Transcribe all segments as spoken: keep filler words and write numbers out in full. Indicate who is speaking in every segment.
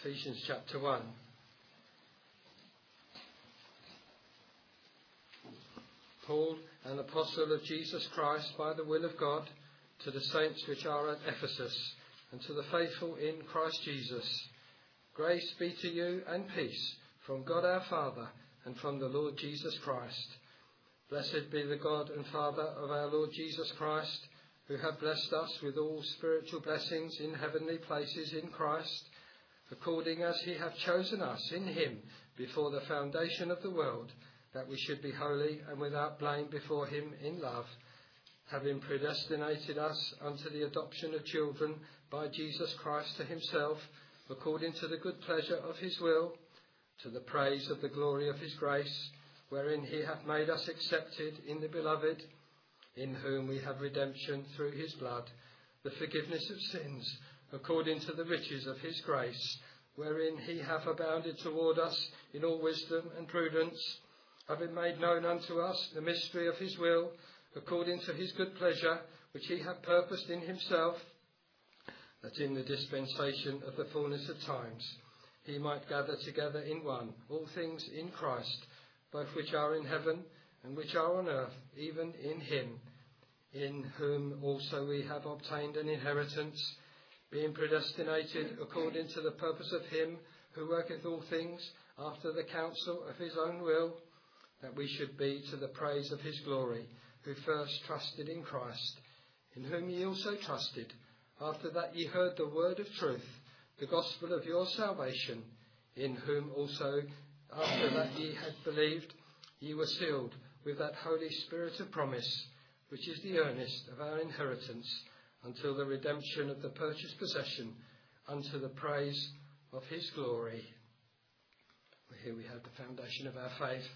Speaker 1: Ephesians chapter one. Paul, an apostle of Jesus Christ by the will of God, to the saints which are at Ephesus, and to the faithful in Christ Jesus. Grace be to you and peace from God our Father and from the Lord Jesus Christ. Blessed be the God and Father of our Lord Jesus Christ, who have blessed us with all spiritual blessings in heavenly places in Christ, according as he hath chosen us in him before the foundation of the world, that we should be holy and without blame before him in love, having predestinated us unto the adoption of children by Jesus Christ to himself, according to the good pleasure of his will, to the praise of the glory of his grace, wherein he hath made us accepted in the beloved, in whom we have redemption through his blood, the forgiveness of sins, according to the riches of his grace, wherein he hath abounded toward us in all wisdom and prudence, having made known unto us the mystery of his will, according to his good pleasure, which he hath purposed in himself, that in the dispensation of the fullness of times he might gather together in one all things in Christ, both which are in heaven and which are on earth, even in him, in whom also we have obtained an inheritance, being predestinated according to the purpose of him who worketh all things after the counsel of his own will, that we should be to the praise of his glory, who first trusted in Christ, in whom ye also trusted, after that ye heard the word of truth, the gospel of your salvation, in whom also, after that ye had believed, ye were sealed with that Holy Spirit of promise, which is the earnest of our inheritance, until the redemption of the purchased possession, unto the praise of his glory. Well, here we have the foundation of our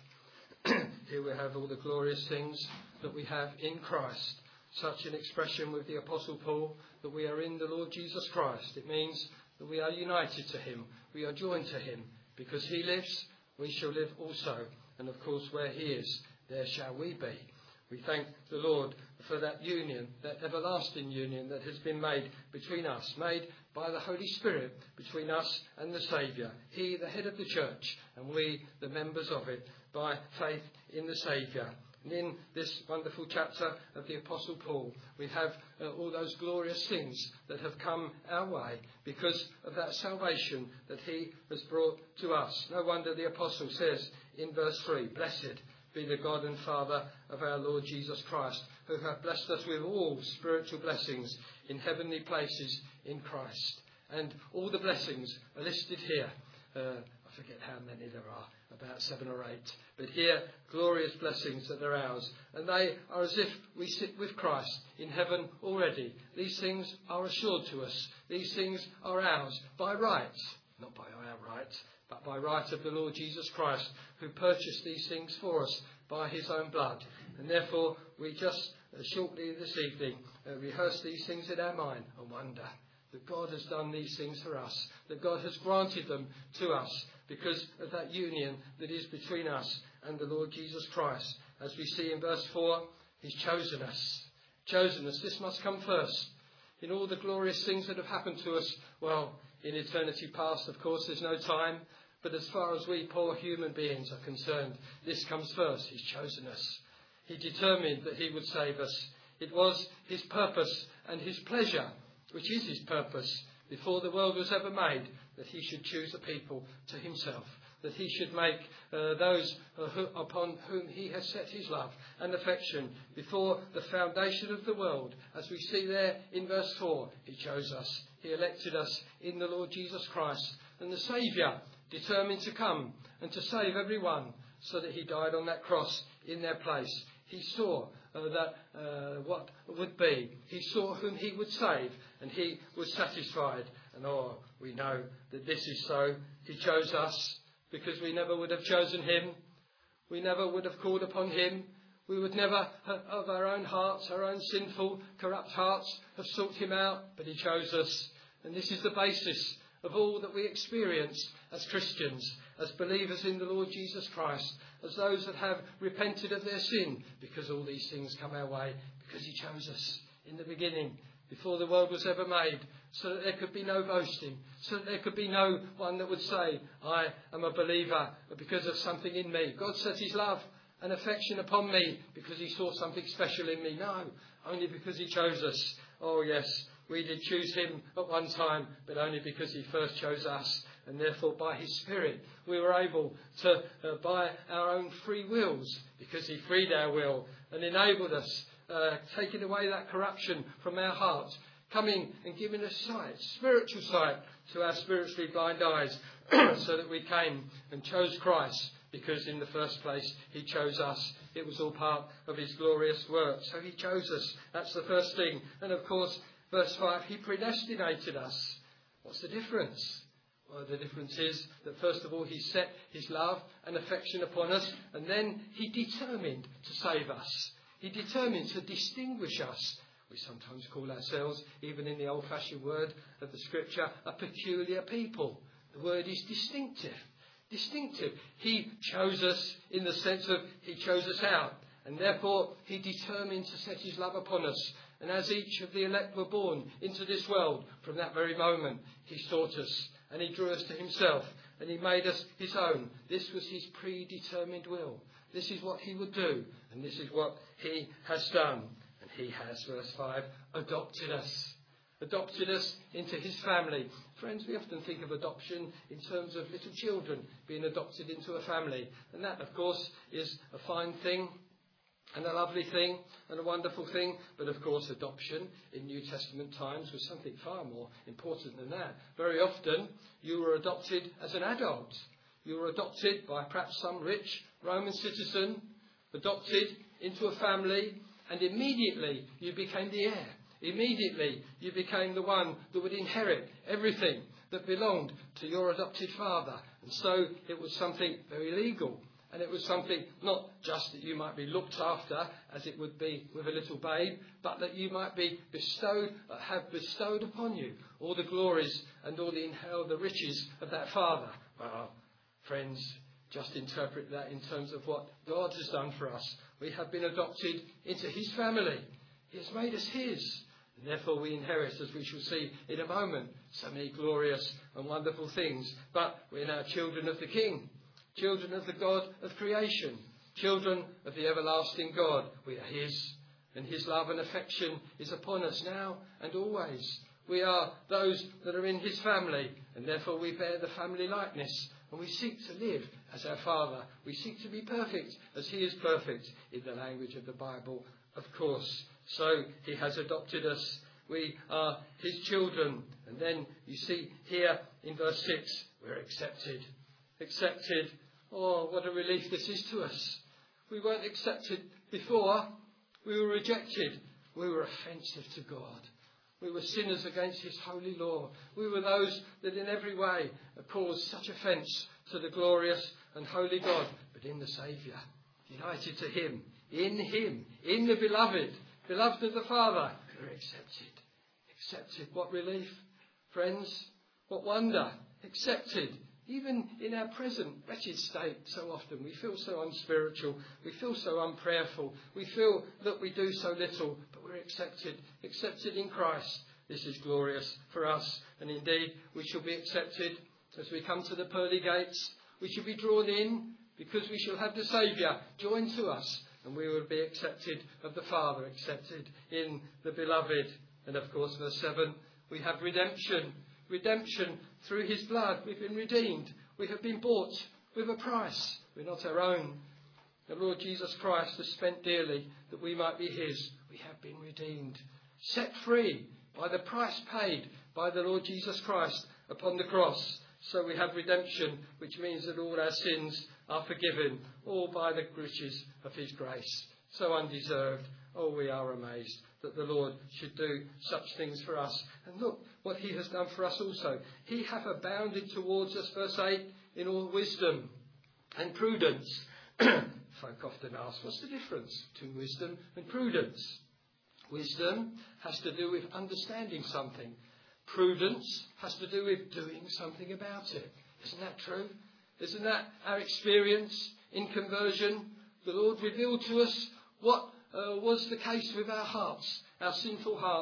Speaker 1: faith. Here we have all the glorious things that we have in Christ. Such an expression with the Apostle Paul, that we are in the Lord Jesus Christ. It means that we are united to him. We are joined to him. Because he lives, we shall live also. And of course, where he is, there shall we be. We thank the Lord for that union, that everlasting union that has been made between us, made by the Holy Spirit between us and the Saviour. He, the head of the church, and we, the members of it, by faith in the Saviour. And in this wonderful chapter of the Apostle Paul, we have uh, all those glorious things that have come our way because of that salvation that he has brought to us. No wonder the Apostle says in verse three, "Blessed be the God and Father of our Lord Jesus Christ, who hath blessed us with all spiritual blessings in heavenly places in Christ." And all the blessings are listed here. Uh, I forget how many there are, about seven or eight. But here, glorious blessings that are ours. And they are as if we sit with Christ in heaven already. These things are assured to us. These things are ours by right. Not by our right, but by right of the Lord Jesus Christ, who purchased these things for us by his own blood. And therefore, we just uh, shortly this evening uh, rehearse these things in our mind and wonder that God has done these things for us, that God has granted them to us because of that union that is between us and the Lord Jesus Christ. As we see in verse four, he's chosen us. Chosen us. This must come first. In all the glorious things that have happened to us, well, in eternity past, of course, there's no time. But as far as we poor human beings are concerned, this comes first. He's chosen us. He determined that he would save us. It was his purpose and his pleasure, which is his purpose, before the world was ever made, that he should choose a people to himself, that he should make uh, those uh, who, upon whom he has set his love and affection before the foundation of the world. As we see there in verse four, he chose us. He elected us in the Lord Jesus Christ. And the Saviour determined to come and to save everyone, so that he died on that cross in their place. He saw uh, that uh, what would be. He saw whom he would save, and he was satisfied. And oh, we know that this is so. He chose us because we never would have chosen him. We never would have called upon him. We would never, of our own hearts, our own sinful, corrupt hearts, have sought him out, but he chose us. And this is the basis of all that we experience as Christians, as believers in the Lord Jesus Christ, as those that have repented of their sin, because all these things come our way, because he chose us in the beginning, before the world was ever made, so that there could be no boasting, so that there could be no one that would say, I am a believer because of something in me. God set his love and affection upon me because he saw something special in me. No, only because he chose us. Oh yes, we did choose him at one time, but only because he first chose us. And therefore by his Spirit we were able to, uh, by our own free wills, because he freed our will and enabled us, uh, taking away that corruption from our hearts, coming and giving us sight, spiritual sight, to our spiritually blind eyes, so that we came and chose Christ, because in the first place he chose us. It was all part of his glorious work. So he chose us. That's the first thing. And of course, verse five, he predestinated us. What's the difference? Well, the difference is that first of all he set his love and affection upon us, and then he determined to save us. He determined to distinguish us. We sometimes call ourselves, even in the old-fashioned word of the scripture, a peculiar people. The word is distinctive. Distinctive. He chose us in the sense of he chose us out, and therefore he determined to set his love upon us. And as each of the elect were born into this world, from that very moment he sought us and he drew us to himself and he made us his own. This was his predetermined will. This is what he would do, and this is what he has done. And he has, verse five, adopted us. Adopted us into his family. Friends, we often think of adoption in terms of little children being adopted into a family. And that, of course, is a fine thing and a lovely thing and a wonderful thing. But, of course, adoption in New Testament times was something far more important than that. Very often, you were adopted as an adult. You were adopted by perhaps some rich Roman citizen, adopted into a family, and immediately you became the heir. Immediately you became the one that would inherit everything that belonged to your adopted father. And so it was something very legal. And it was something not just that you might be looked after, as it would be with a little babe, but that you might be bestowed, have bestowed upon you all the glories and all the inhale the riches of that father. Well, friends, just interpret that in terms of what God has done for us. We have been adopted into his family. He has made us his. And therefore we inherit, as we shall see in a moment, so many glorious and wonderful things. But we're now children of the King, children of the God of creation, children of the everlasting God. We are his, and his love and affection is upon us now and always. We are those that are in his family, and therefore we bear the family likeness. And we seek to live as our Father. We seek to be perfect as he is perfect, in the language of the Bible, of course. So he has adopted us. We are his children. And then you see here in verse six, we're accepted. Accepted. Oh, what a relief this is to us. We weren't accepted before. We were rejected. We were offensive to God. We were sinners against his holy law. We were those that in every way caused such offence to the glorious and holy God. But in the Saviour, united to him, in him, in the beloved, beloved of the Father, we're accepted. Accepted. What relief, friends. What wonder. Accepted. Even in our present wretched state, so often we feel so unspiritual, we feel so unprayerful, we feel that we do so little, but we're accepted, accepted in Christ. This is glorious for us, and indeed we shall be accepted as we come to the pearly gates. We shall be drawn in because we shall have the Saviour joined to us, and we will be accepted of the Father, accepted in the beloved. And of course, verse seven, we have redemption. Redemption through his blood. We've been redeemed. We have been bought with a price. We're not our own. The Lord Jesus Christ has spent dearly that we might be his. We have been redeemed. Set free by the price paid by the Lord Jesus Christ upon the cross. So we have redemption, which means that all our sins are forgiven, all by the riches of his grace. So undeserved. Oh, we are amazed that the Lord should do such things for us. And look what he has done for us also. He hath abounded towards us, verse eight, in all wisdom and prudence. Folk often ask, what's the difference between wisdom and prudence? Wisdom has to do with understanding something. Prudence has to do with doing something about it. Isn't that true? Isn't that our experience in conversion? The Lord revealed to us what Uh, was the case with our hearts, our sinful hearts,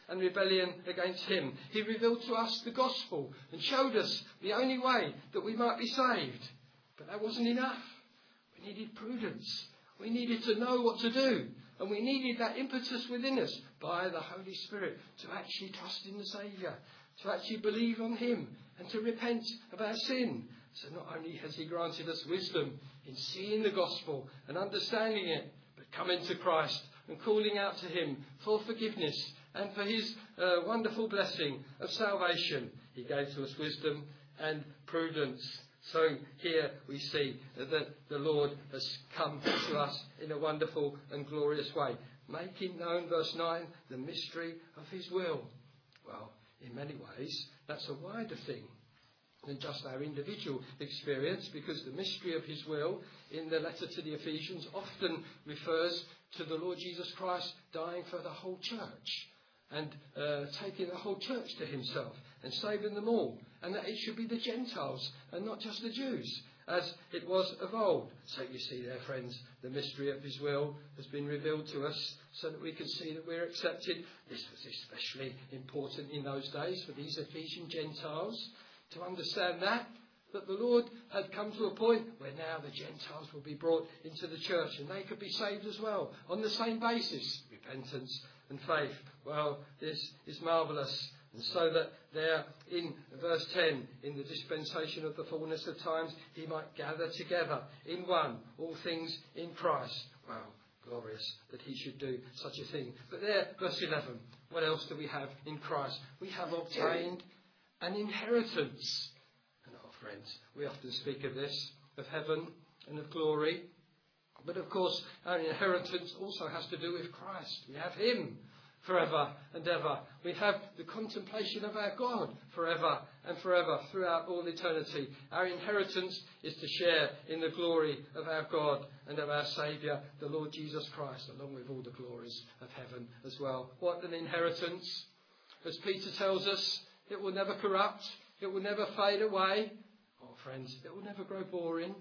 Speaker 1: and rebellion against him. He revealed to us the gospel and showed us the only way that we might be saved. But that wasn't enough. We needed prudence. We needed to know what to do. And we needed that impetus within us by the Holy Spirit to actually trust in the Saviour, to actually believe on him and to repent of our sin. So not only has he granted us wisdom in seeing the gospel and understanding it, but coming to Christ and calling out to him for forgiveness and for his uh, wonderful blessing of salvation. He gave to us wisdom and prudence. So here we see that the Lord has come to us in a wonderful and glorious way, making known, verse nine, the mystery of his will. Well, in many ways, that's a wider thing than just our individual experience, because the mystery of his will in the letter to the Ephesians often refers to the Lord Jesus Christ dying for the whole church and uh, taking the whole church to himself and saving them all, and that it should be the Gentiles and not just the Jews, as it was of old. So you see there, friends, the mystery of his will has been revealed to us so that we can see that we're accepted. This was especially important in those days for these Ephesian Gentiles, to understand that, that the Lord had come to a point where now the Gentiles will be brought into the church and they could be saved as well, on the same basis, repentance and faith. Well, this is marvellous. And so that there in verse ten, in the dispensation of the fullness of times, he might gather together in one all things in Christ. Wow, glorious that he should do such a thing. But there, verse eleven, what else do we have in Christ? We have obtained an inheritance. And oh friends, we often speak of this, of heaven and of glory. But of course, our inheritance also has to do with Christ. We have him forever and ever. We have the contemplation of our God forever and forever throughout all eternity. Our inheritance is to share in the glory of our God and of our Saviour, the Lord Jesus Christ, along with all the glories of heaven as well. What an inheritance. As Peter tells us, it will never corrupt. It will never fade away. Oh, friends, it will never grow boring.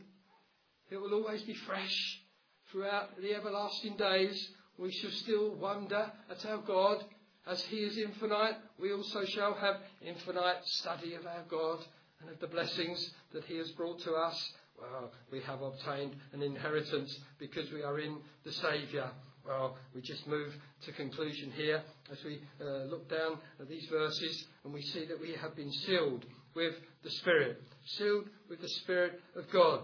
Speaker 1: It will always be fresh throughout the everlasting days. We shall still wonder at our God. As he is infinite, we also shall have infinite study of our God and of the blessings that he has brought to us. Well, we have obtained an inheritance because we are in the Saviour. Well, we just move to conclusion here as we uh, look down at these verses, and we see that we have been sealed with the Spirit, sealed with the Spirit of God,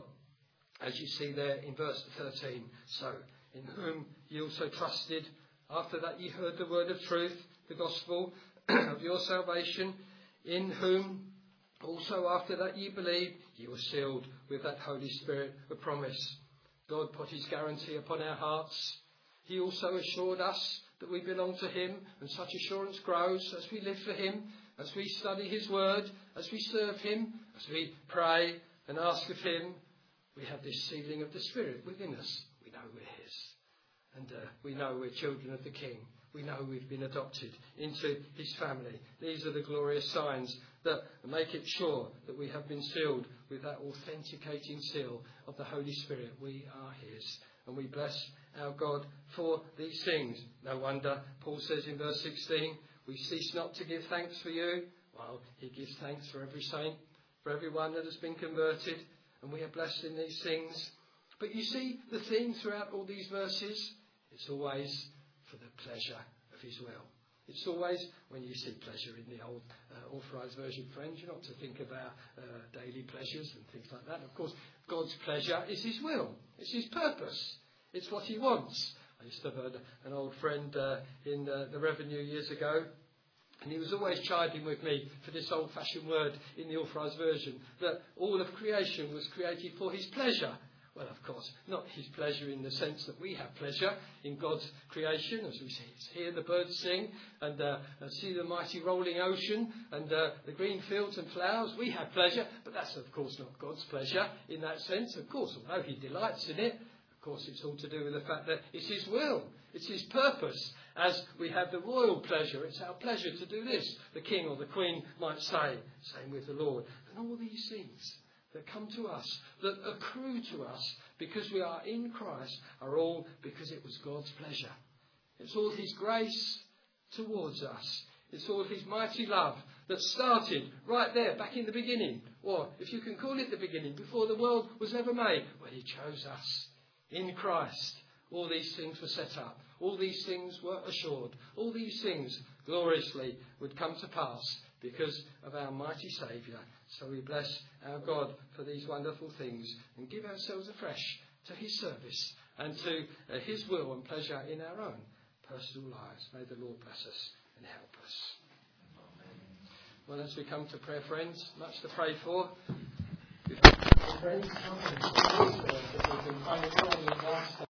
Speaker 1: as you see there in verse thirteen. So, in whom ye also trusted, after that ye heard the word of truth, the gospel of your salvation, in whom also after that ye believed, ye were sealed with that Holy Spirit of promise. God put his guarantee upon our hearts. He also assured us that we belong to him, and such assurance grows as we live for him, as we study his word, as we serve him, as we pray and ask of him. We have this sealing of the Spirit within us. We know we're his. And uh, we know we're children of the King. We know we've been adopted into his family. These are the glorious signs that make it sure that we have been sealed with that authenticating seal of the Holy Spirit. We are his. And we bless our God for these things. No wonder Paul says in verse sixteen, we cease not to give thanks for you. Well, he gives thanks for every saint, for everyone that has been converted. And we are blessed in these things. But you see the theme throughout all these verses, it's always for the pleasure of his will. It's always, when you see pleasure in the old uh, authorised version, friends, you're not to think about uh, daily pleasures and things like that. Of course, God's pleasure is his will. It's his purpose. It's what he wants. I used to have heard an old friend uh, in uh, the revenue years ago, and he was always chiding with me for this old-fashioned word in the authorised version, that all of creation was created for his pleasure. Well, of course, not his pleasure in the sense that we have pleasure in God's creation, as we see, hear the birds sing and, uh, and see the mighty rolling ocean and uh, the green fields and flowers. We have pleasure, but that's, of course, not God's pleasure in that sense. Of course, although he delights in it, of course, it's all to do with the fact that it's his will. It's his purpose. As we have the royal pleasure, it's our pleasure to do this, the king or the queen might say. Same with the Lord. And all these things that come to us, that accrue to us because we are in Christ, are all because it was God's pleasure. It's all his grace towards us. It's all of his mighty love that started right there, back in the beginning. Or, if you can call it the beginning, before the world was ever made, when he chose us. In Christ, all these things were set up. All these things were assured. All these things gloriously would come to pass because of our mighty Saviour. So we bless our God for these wonderful things and give ourselves afresh to his service and to uh, his will and pleasure in our own personal lives. May the Lord bless us and help us. Amen. Well, as we come to prayer, friends, much to pray for. Friends, come and that we can find